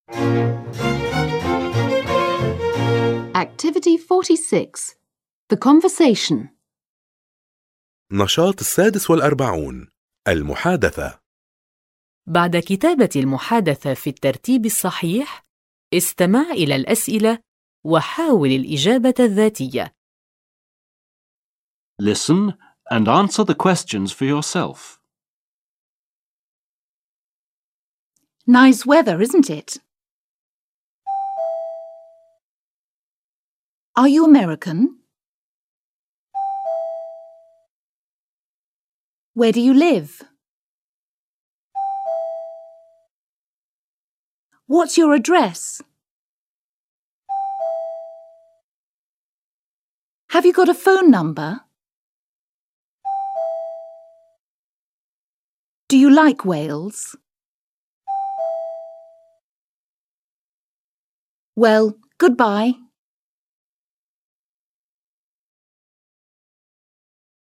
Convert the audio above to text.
Activity 46. The conversation. نشاط 46. المحادثة. بعد كتابة المحادثة في الترتيب الصحيح، استمع إلى الأسئلة وحاول الإجابة الذاتية. Listen and answer the questions for yourself. Nice weather, isn't it? Are you American? Where do you live? What's your address? Have you got a phone number? Do you like Wales? Well, goodbye.